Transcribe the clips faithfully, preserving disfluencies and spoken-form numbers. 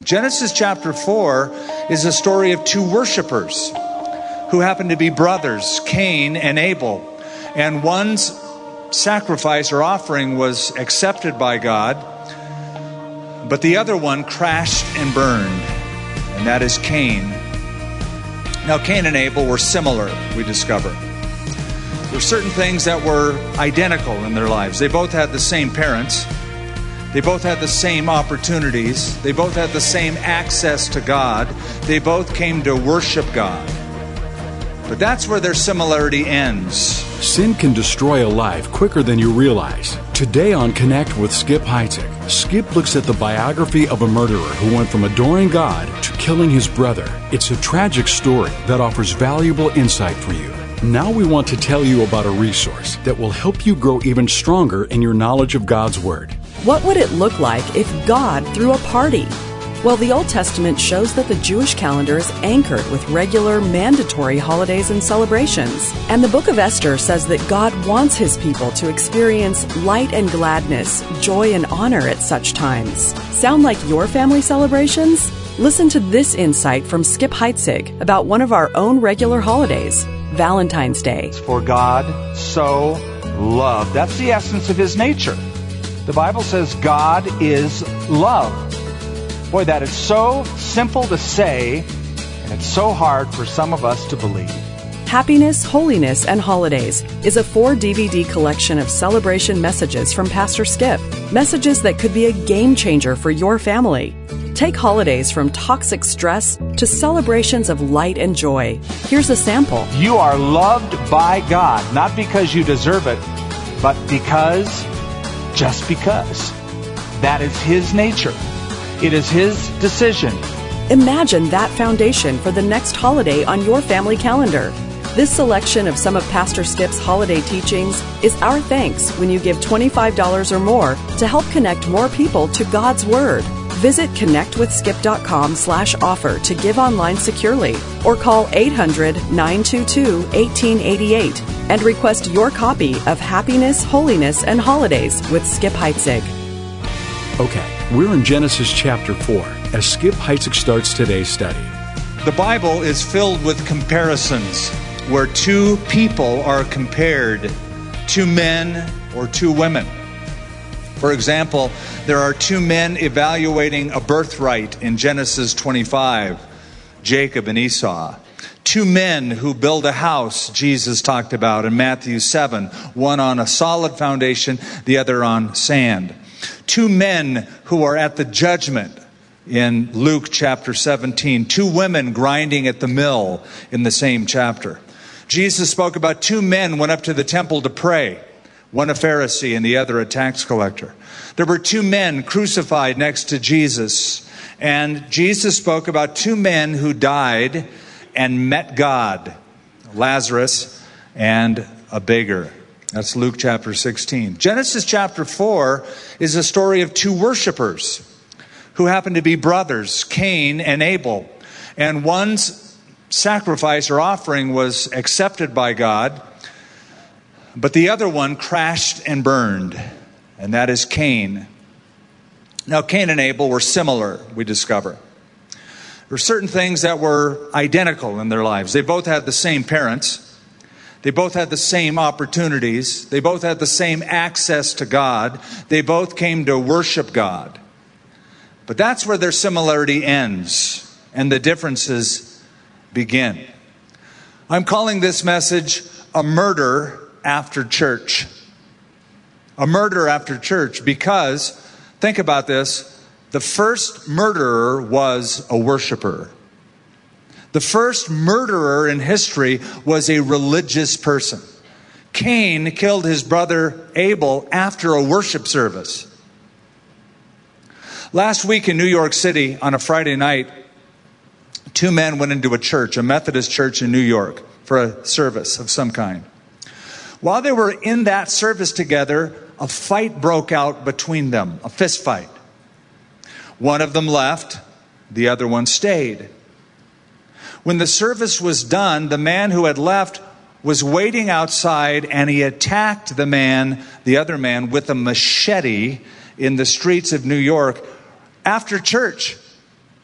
Genesis chapter four is a story of two worshipers who happen to be brothers, Cain and Abel. And one's sacrifice or offering was accepted by God, but the other one crashed and burned, and that is Cain. Now, Cain and Abel were similar, we discover. There were certain things that were identical in their lives. They both had the same parents. They both had the same opportunities. They both had the same access to God. They both came to worship God. But that's where their similarity ends. Sin can destroy a life quicker than you realize. Today on Connect with Skip Heitzig, Skip looks at the biography of a murderer who went from adoring God to killing his brother. It's a tragic story that offers valuable insight for you. Now we want to tell you about a resource that will help you grow even stronger in your knowledge of God's Word. What would it look like if God threw a party? Well, the Old Testament shows that the Jewish calendar is anchored with regular, mandatory holidays and celebrations. And the book of Esther says that God wants His people to experience light and gladness, joy and honor at such times. Sound like your family celebrations? Listen to this insight from Skip Heitzig about one of our own regular holidays, Valentine's Day. For God so loved. That's the essence of His nature. The Bible says God is love. Boy, that is so simple to say, and it's so hard for some of us to believe. Happiness, Holiness, and Holidays is a four D V D collection of celebration messages from Pastor Skip. Messages that could be a game changer for your family. Take holidays from toxic stress to celebrations of light and joy. Here's a sample. You are loved by God, not because you deserve it, but because, just because. That is His nature. It is His decision. Imagine that foundation for the next holiday on your family calendar. This selection of some of Pastor Skip's holiday teachings is our thanks when you give twenty-five dollars or more to help connect more people to God's Word. Visit connectwithskip.com slash offer to give online securely or call eight hundred, nine two two, one eight eight eight and request your copy of Happiness, Holiness, and Holidays with Skip Heitzig. Okay, we're in Genesis chapter four as Skip Heitzig starts today's study. The Bible is filled with comparisons where two people are compared, two men or two women. For example, there are two men evaluating a birthright in Genesis twenty-five, Jacob and Esau. Two men who build a house, Jesus talked about in Matthew seven, one on a solid foundation, the other on sand. Two men who are at the judgment in Luke chapter seventeen. Two women grinding at the mill in the same chapter. Jesus spoke about two men went up to the temple to pray. One a Pharisee and the other a tax collector. There were two men crucified next to Jesus. And Jesus spoke about two men who died and met God. Lazarus and a beggar. That's Luke chapter sixteen. Genesis chapter four is a story of two worshipers who happen to be brothers, Cain and Abel. And one's sacrifice or offering was accepted by God, but the other one crashed and burned, and that is Cain. Now, Cain and Abel were similar, we discover. There were certain things that were identical in their lives. They both had the same parents. They both had the same opportunities. They both had the same access to God. They both came to worship God. But that's where their similarity ends and the differences begin. I'm calling this message a murder after church. A murder after church because, think about this, the first murderer was a worshiper. The first murderer in history was a religious person. Cain killed his brother Abel after a worship service. Last week in New York City, on a Friday night, two men went into a church, a Methodist church in New York, for a service of some kind. While they were in that service together, a fight broke out between them, a fist fight. One of them left, the other one stayed. When the service was done, the man who had left was waiting outside, and he attacked the man, the other man, with a machete in the streets of New York after church.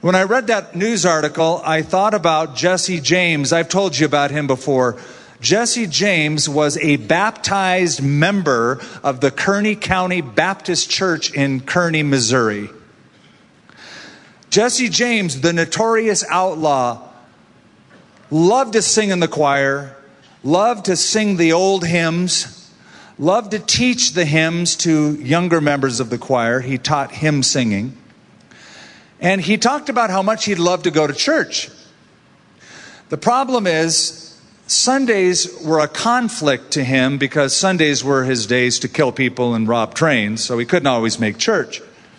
When I read that news article, I thought about Jesse James. I've told you about him before. Jesse James was a baptized member of the Kearney County Baptist Church in Kearney, Missouri. Jesse James, the notorious outlaw, loved to sing in the choir, loved to sing the old hymns, loved to teach the hymns to younger members of the choir. He taught hymn singing. And he talked about how much he'd love to go to church. The problem is, Sundays were a conflict to him because Sundays were his days to kill people and rob trains, so he couldn't always make church.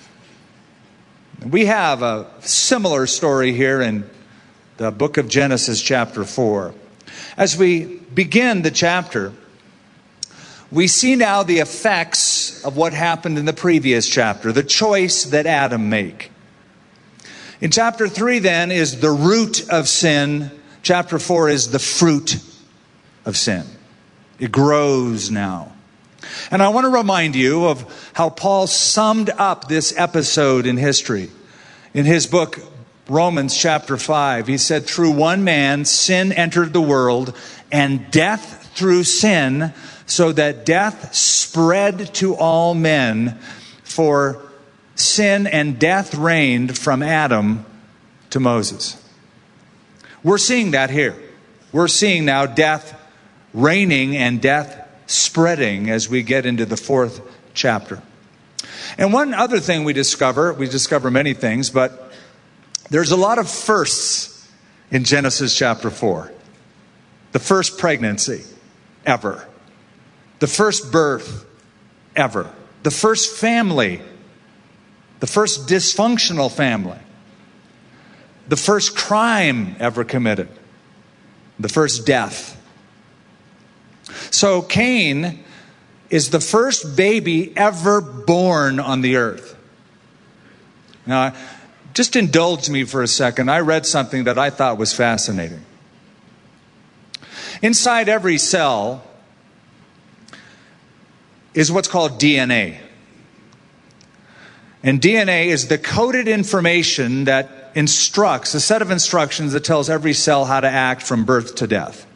We have a similar story here in the book of Genesis chapter four. As we begin the chapter, we see now the effects of what happened in the previous chapter, the choice that Adam made. In chapter three, then, is the root of sin. Chapter four is the fruit of sin. It grows now. And I want to remind you of how Paul summed up this episode in history. In his book, Romans chapter five, he said, through one man, sin entered the world, and death through sin, so that death spread to all men, for sin and death reigned from Adam to Moses. We're seeing that here. We're seeing now death reigning and death spreading as we get into the fourth chapter. And one other thing we discover, we discover many things, but there's a lot of firsts in Genesis chapter four. The first pregnancy ever. The first birth ever. The first family. The first dysfunctional family. The first crime ever committed. The first death. So Cain is the first baby ever born on the earth. Now, just indulge me for a second. I read something that I thought was fascinating. Inside every cell is what's called D N A. And D N A is the coded information that instructs, a set of instructions that tells every cell how to act from birth to death.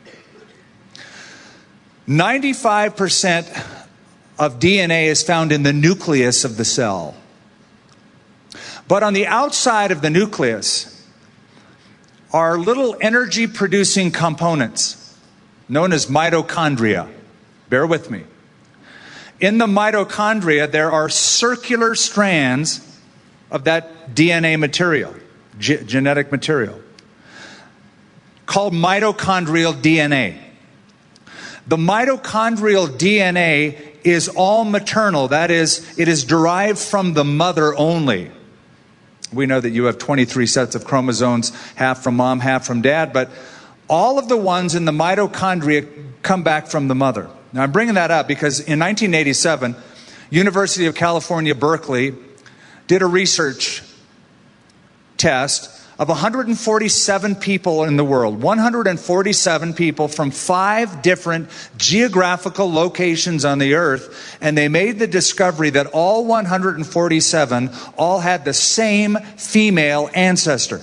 ninety-five percent of D N A is found in the nucleus of the cell. But on the outside of the nucleus are little energy-producing components known as mitochondria. Bear with me. In the mitochondria, there are circular strands of that D N A material, ge- genetic material, called mitochondrial D N A. The mitochondrial D N A is all maternal. That is, it is derived from the mother only. We know that you have twenty-three sets of chromosomes, half from mom, half from dad, but all of the ones in the mitochondria come back from the mother. Now, I'm bringing that up because in nineteen eighty-seven, University of California, Berkeley did a research test of one hundred forty-seven people in the world, one hundred forty-seven people from five different geographical locations on the earth, and they made the discovery that all one hundred forty-seven all had the same female ancestor,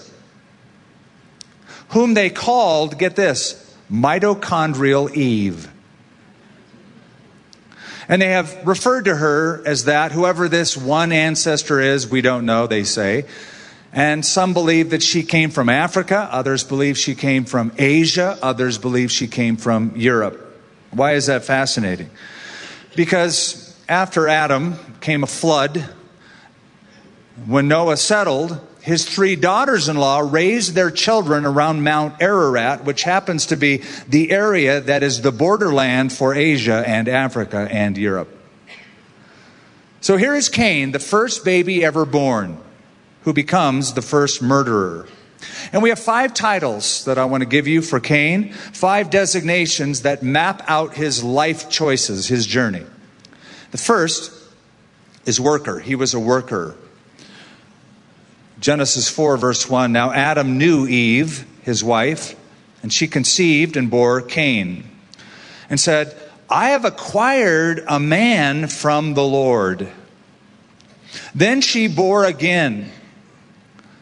whom they called, get this, mitochondrial Eve. And they have referred to her as that. Whoever this one ancestor is, we don't know, they say. And some believe that she came from Africa. Others believe she came from Asia. Others believe she came from Europe. Why is that fascinating? Because after Adam came a flood. When Noah settled, his three daughters-in-law raised their children around Mount Ararat, which happens to be the area that is the borderland for Asia and Africa and Europe. So here is Cain, the first baby ever born, who becomes the first murderer. And we have five titles that I want to give you for Cain, five designations that map out his life choices, his journey. The first is worker. He was a worker. Genesis four, verse one, now Adam knew Eve, his wife, and she conceived and bore Cain, and said, I have acquired a man from the Lord. Then she bore again.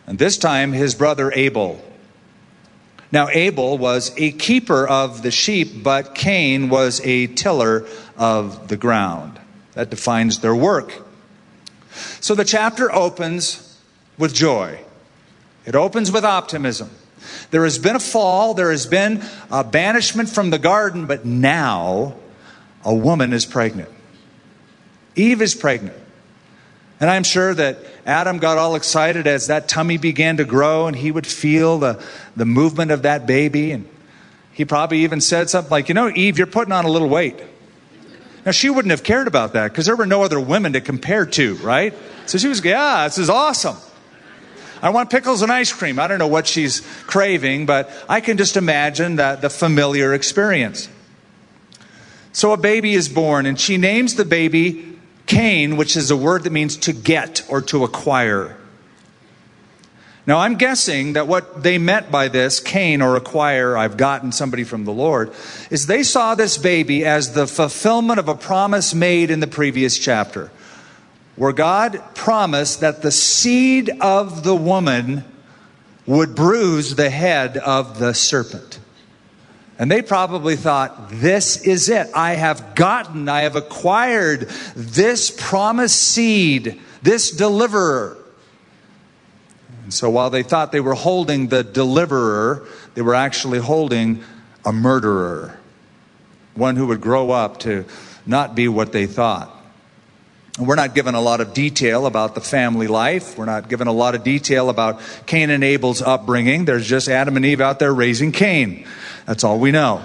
and this time his brother Abel. Now Abel was a keeper of the sheep, but Cain was a tiller of the ground. That defines their work. So the chapter opens with joy. It opens with optimism. There has been a fall, there has been a banishment from the garden, but now a woman is pregnant. Eve is pregnant. And I'm sure that Adam got all excited as that tummy began to grow and he would feel the, the movement of that baby. And he probably even said something like, you know, Eve, you're putting on a little weight. Now, she wouldn't have cared about that because there were no other women to compare to, right? So she was, yeah, this is awesome. I want pickles and ice cream. I don't know what she's craving, but I can just imagine that the familiar experience. So a baby is born, and she names the baby Cain, which is a word that means to get or to acquire. Now, I'm guessing that what they meant by this, Cain or acquire, I've gotten somebody from the Lord, is they saw this baby as the fulfillment of a promise made in the previous chapter, where God promised that the seed of the woman would bruise the head of the serpent. And they probably thought, this is it. I have gotten, I have acquired this promised seed, this deliverer. And so while they thought they were holding the deliverer, they were actually holding a murderer. One who would grow up to not be what they thought. And we're not given a lot of detail about the family life. We're not given a lot of detail about Cain and Abel's upbringing. There's just Adam and Eve out there raising Cain. That's all we know.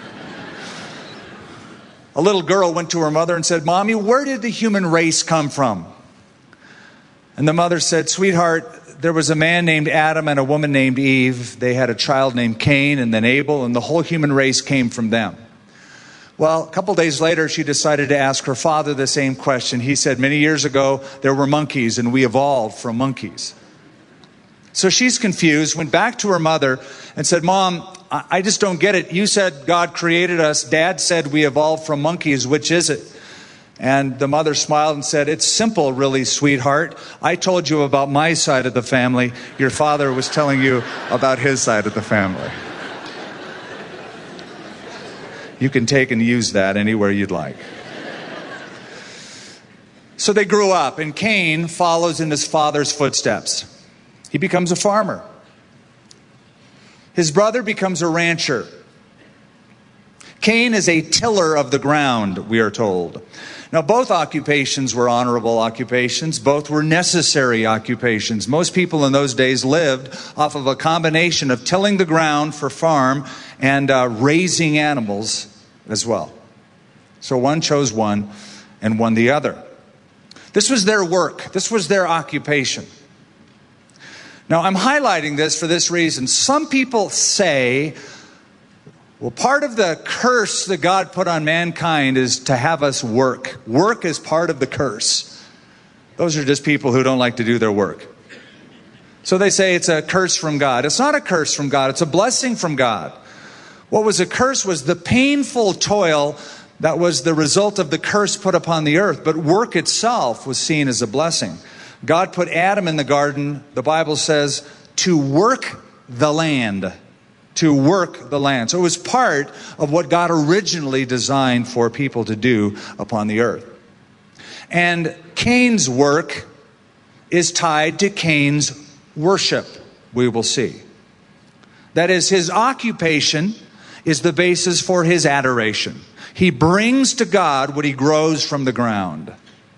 A little girl went to her mother and said, Mommy, where did the human race come from? And the mother said, Sweetheart, there was a man named Adam and a woman named Eve. They had a child named Cain and then Abel, and the whole human race came from them. Well, a couple days later, she decided to ask her father the same question. He said, many years ago, there were monkeys, and we evolved from monkeys. So she's confused, went back to her mother and said, Mom, I just don't get it. You said God created us. Dad said we evolved from monkeys. Which is it? And the mother smiled and said, it's simple, really, sweetheart. I told you about my side of the family. Your father was telling you about his side of the family. You can take and use that anywhere you'd like. So they grew up, and Cain follows in his father's footsteps. He becomes a farmer. His brother becomes a rancher. Cain is a tiller of the ground, we are told. Now, both occupations were honorable occupations. Both were necessary occupations. Most people in those days lived off of a combination of tilling the ground for farm and uh, raising animals as well. So one chose one and one the other. This was their work. This was their occupation. Now, I'm highlighting this for this reason. Some people say, well, part of the curse that God put on mankind is to have us work. Work is part of the curse. Those are just people who don't like to do their work. So they say it's a curse from God. It's not a curse from God. It's a blessing from God. What was a curse was the painful toil that was the result of the curse put upon the earth. But work itself was seen as a blessing. God put Adam in the garden, the Bible says, to work the land. To work the land. So it was part of what God originally designed for people to do upon the earth. And Cain's work is tied to Cain's worship, we will see. That is, his occupation is the basis for his adoration. He brings to God what he grows from the ground.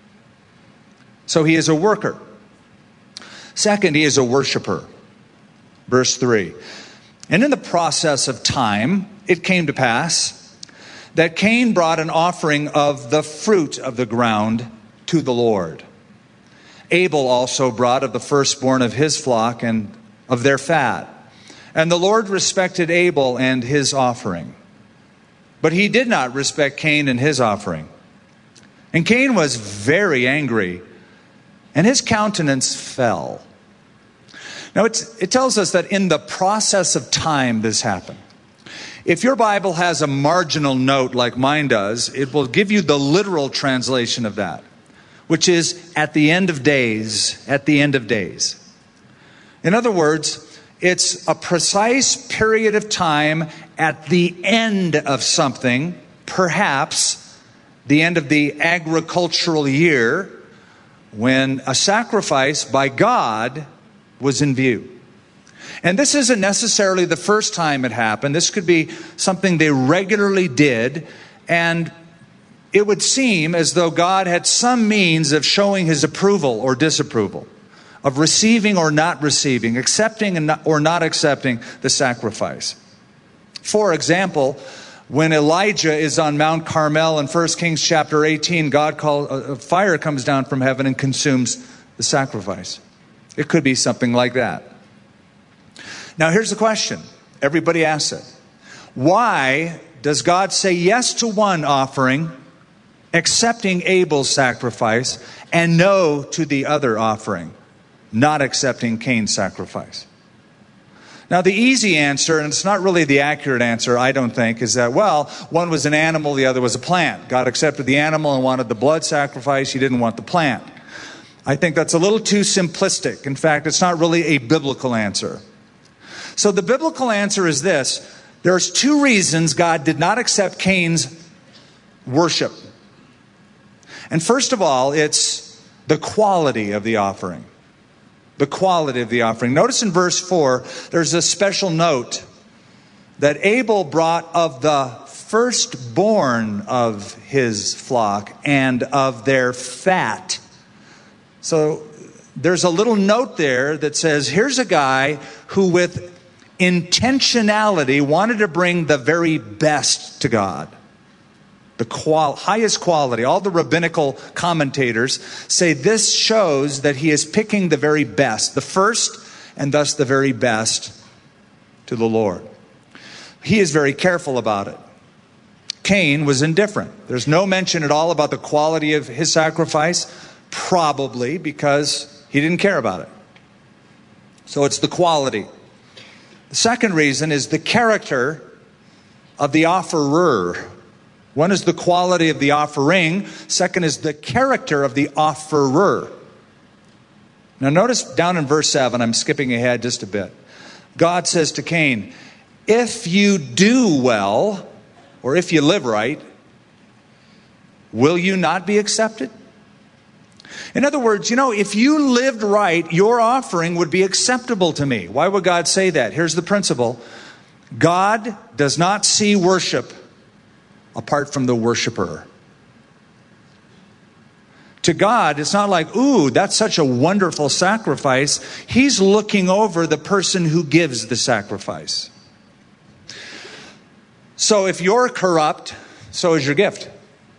So he is a worker. Second, he is a worshiper. Verse three. And in the process of time, it came to pass that Cain brought an offering of the fruit of the ground to the Lord. Abel also brought of the firstborn of his flock and of their fat. And the Lord respected Abel and his offering. But he did not respect Cain and his offering. And Cain was very angry, and his countenance fell. Now, it's, it tells us that in the process of time this happened. If your Bible has a marginal note like mine does, it will give you the literal translation of that, which is at the end of days, at the end of days. In other words, it's a precise period of time at the end of something, perhaps the end of the agricultural year, when a sacrifice by God was in view. And this isn't necessarily the first time it happened. This could be something they regularly did, and it would seem as though God had some means of showing his approval or disapproval, of receiving or not receiving, accepting or not accepting the sacrifice. For example, when Elijah is on Mount Carmel in First Kings chapter eighteen, God called, a fire comes down from heaven and consumes the sacrifice. It could be something like that. Now here's the question. Everybody asks it. Why does God say yes to one offering, accepting Abel's sacrifice, and no to the other offering, not accepting Cain's sacrifice? Now, the easy answer, and it's not really the accurate answer, I don't think, is that, well, one was an animal, the other was a plant. God accepted the animal and wanted the blood sacrifice. He didn't want the plant. I think that's a little too simplistic. In fact, it's not really a biblical answer. So the biblical answer is this. There's two reasons God did not accept Cain's worship. And first of all, it's the quality of the offering. The quality of the offering. Notice in verse four, there's a special note that Abel brought of the firstborn of his flock and of their fat. So there's a little note there that says, here's a guy who with intentionality wanted to bring the very best to God. The qual- highest quality. All the rabbinical commentators say this shows that he is picking the very best, the first and thus the very best to the Lord. He is very careful about it. Cain was indifferent. There's no mention at all about the quality of his sacrifice, probably because he didn't care about it. So it's the quality. The second reason is the character of the offerer. One is the quality of the offering. Second is the character of the offerer. Now notice down in verse seven, I'm skipping ahead just a bit. God says to Cain, if you do well, or if you live right, will you not be accepted? In other words, you know, if you lived right, your offering would be acceptable to me. Why would God say that? Here's the principle. God does not see worship apart from the worshiper. To God, it's not like, ooh, that's such a wonderful sacrifice. He's looking over the person who gives the sacrifice. So if you're corrupt, so is your gift.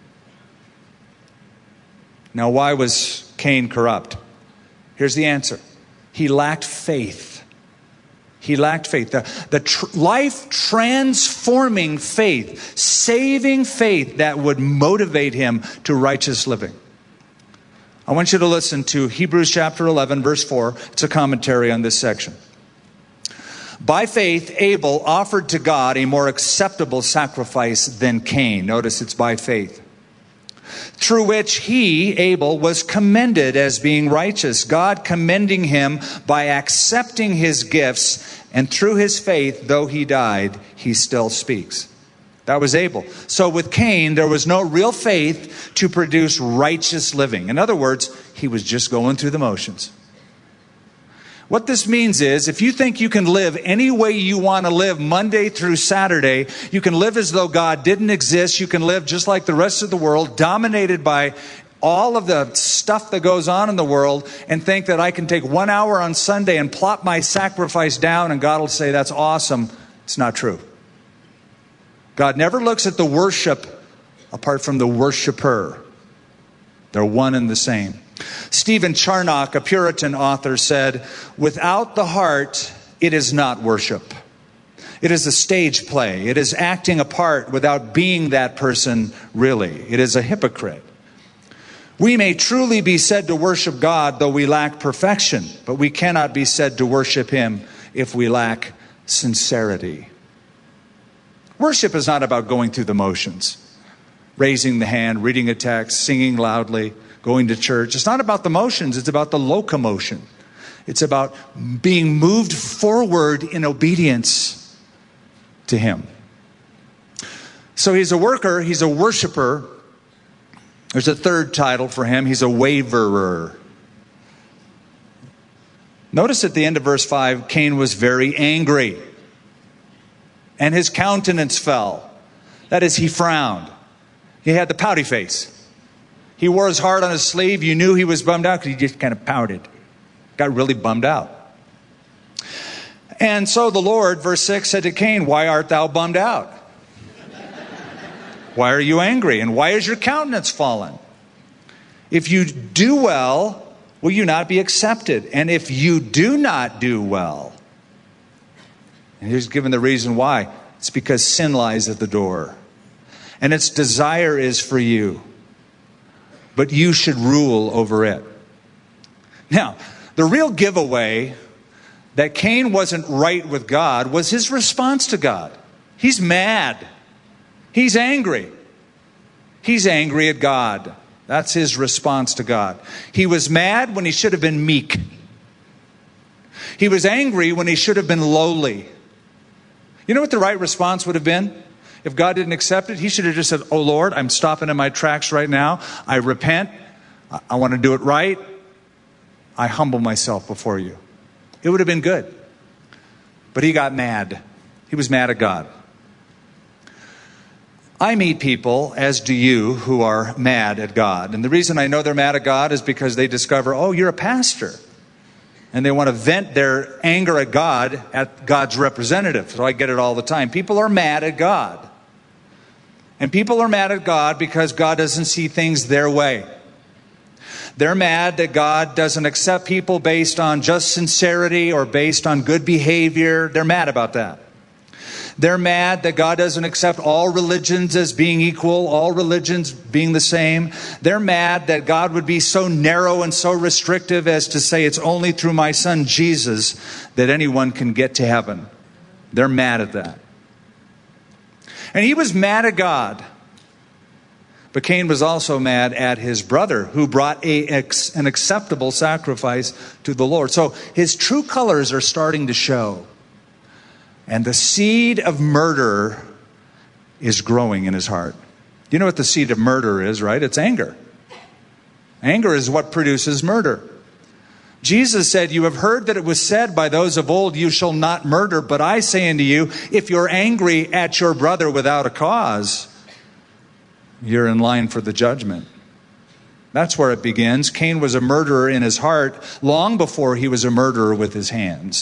Now, why was Cain corrupt? Here's the answer. He lacked faith. He lacked faith. The, the tr- life-transforming faith, saving faith that would motivate him to righteous living. I want you to listen to Hebrews chapter eleven, verse four. It's a commentary on this section. By faith, Abel offered to God a more acceptable sacrifice than Cain. Notice it's by faith. Through which he, Abel, was commended as being righteous, God commending him by accepting his gifts, and through his faith, though he died, he still speaks. That was Abel. So with Cain, there was no real faith to produce righteous living. In other words, he was just going through the motions. What this means is, if you think you can live any way you want to live Monday through Saturday, you can live as though God didn't exist, you can live just like the rest of the world, dominated by all of the stuff that goes on in the world, and think that I can take one hour on Sunday and plop my sacrifice down and God will say, that's awesome. It's not true. God never looks at the worship apart from the worshiper. They're one and the same. Stephen Charnock, a Puritan author, said, without the heart, it is not worship. It is a stage play. It is acting a part without being that person really. It is a hypocrite. We may truly be said to worship God, though we lack perfection, but we cannot be said to worship Him if we lack sincerity. Worship is not about going through the motions, raising the hand, reading a text, singing loudly, going to church. It's not about the motions, it's about the locomotion. It's about being moved forward in obedience to him. So he's a worker, he's a worshiper. There's a third title for him. He's a waverer. Notice at the end of verse five, Cain was very angry, and his countenance fell. That is, he frowned. He had the pouty face. He wore his heart on his sleeve. You knew he was bummed out because he just kind of pouted. Got really bummed out. And so the Lord, verse six, said to Cain, "Why art thou bummed out? Why are you angry? And why is your countenance fallen? If you do well, will you not be accepted? And if you do not do well," and here's given the reason why. It's because sin lies at the door, and its desire is for you, but you should rule over it. Now, the real giveaway that Cain wasn't right with God was his response to God. He's mad. He's angry. He's angry at God. That's his response to God. He was mad when he should have been meek. He was angry when he should have been lowly. You know what the right response would have been? If God didn't accept it, he should have just said, "Oh Lord, I'm stopping in my tracks right now. I repent. I want to do it right. I humble myself before you." It would have been good. But he got mad. He was mad at God. I meet people, as do you, who are mad at God. And the reason I know they're mad at God is because they discover, oh, you're a pastor. And they want to vent their anger at God at God's representative. So I get it all the time. People are mad at God. And people are mad at God because God doesn't see things their way. They're mad that God doesn't accept people based on just sincerity or based on good behavior. They're mad about that. They're mad that God doesn't accept all religions as being equal, all religions being the same. They're mad that God would be so narrow and so restrictive as to say it's only through my son Jesus that anyone can get to heaven. They're mad at that. And he was mad at God. But Cain was also mad at his brother, who brought a, an acceptable sacrifice to the Lord. So his true colors are starting to show. And the seed of murder is growing in his heart. You know what the seed of murder is, right? It's anger. Anger is what produces murder. Jesus said, "You have heard that it was said by those of old, 'You shall not murder.' But I say unto you, if you're angry at your brother without a cause, you're in line for the judgment." That's where it begins. Cain was a murderer in his heart long before he was a murderer with his hands.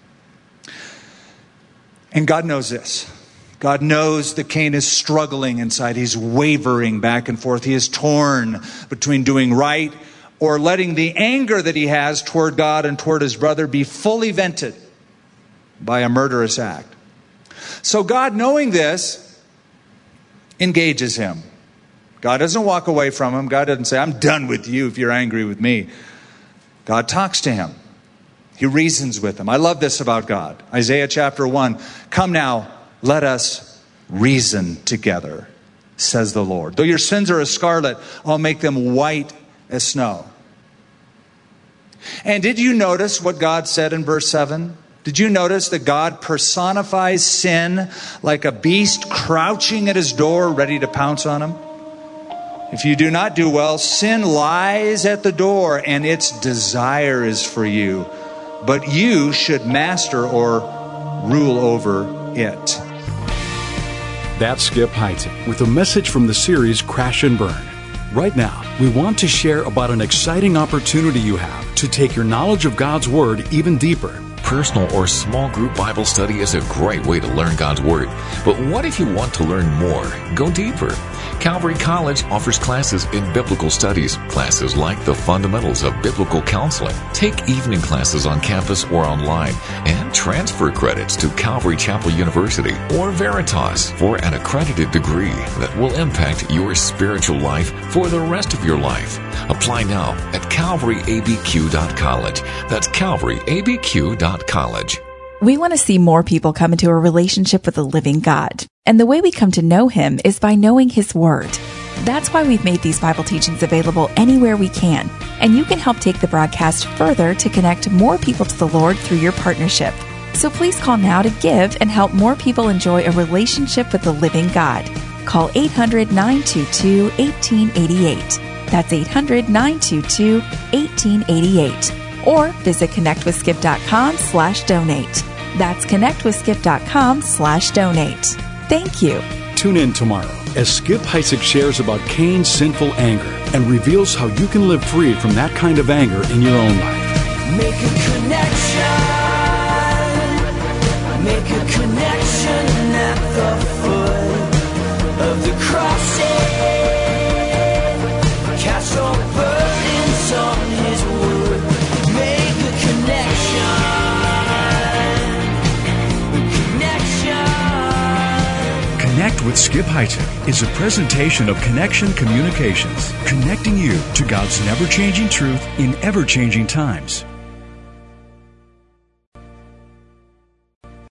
And God knows this. God knows that Cain is struggling inside. He's wavering back and forth. He is torn between doing right or letting the anger that he has toward God and toward his brother be fully vented by a murderous act. So God, knowing this, engages him. God doesn't walk away from him. God doesn't say, "I'm done with you if you're angry with me." God talks to him. He reasons with him. I love this about God. Isaiah chapter one. "Come now, let us reason together, says the Lord. Though your sins are as scarlet, I'll make them white as snow." And did you notice what God said in verse seven? Did you notice that God personifies sin like a beast crouching at his door, ready to pounce on him? If you do not do well, sin lies at the door, and its desire is for you. But you should master or rule over it. That's Skip Heitzig with a message from the series Crash and Burn. Right now, we want to share about an exciting opportunity you have to take your knowledge of God's Word even deeper. Personal or small group Bible study is a great way to learn God's Word. But what if you want to learn more? Go deeper. Calvary College offers classes in biblical studies, classes like the fundamentals of biblical counseling. Take evening classes on campus or online, and transfer credits to Calvary Chapel University or Veritas for an accredited degree that will impact your spiritual life for the rest of your life. Apply now at calvary a b q dot college. That's calvary a b q dot college. We want to see more people come into a relationship with the living God. And the way we come to know Him is by knowing His Word. That's why we've made these Bible teachings available anywhere we can, and you can help take the broadcast further to connect more people to the Lord through your partnership. So please call now to give and help more people enjoy a relationship with the living God. Call eight hundred, nine two two, one eight eight eight. That's eight hundred, nine two two, one eight eight eight. Or visit connectwithskip.com slash donate. That's connectwithskip.com slash donate. Thank you. Tune in tomorrow as Skip Heitzig shares about Cain's sinful anger and reveals how you can live free from that kind of anger in your own life. Make a connection. Make a connection at the foot of the cross. Cast all burdens on his wood. Make a connection. Connect with Skip Heitzig is a presentation of Connection Communications, connecting you to God's never-changing truth in ever-changing times.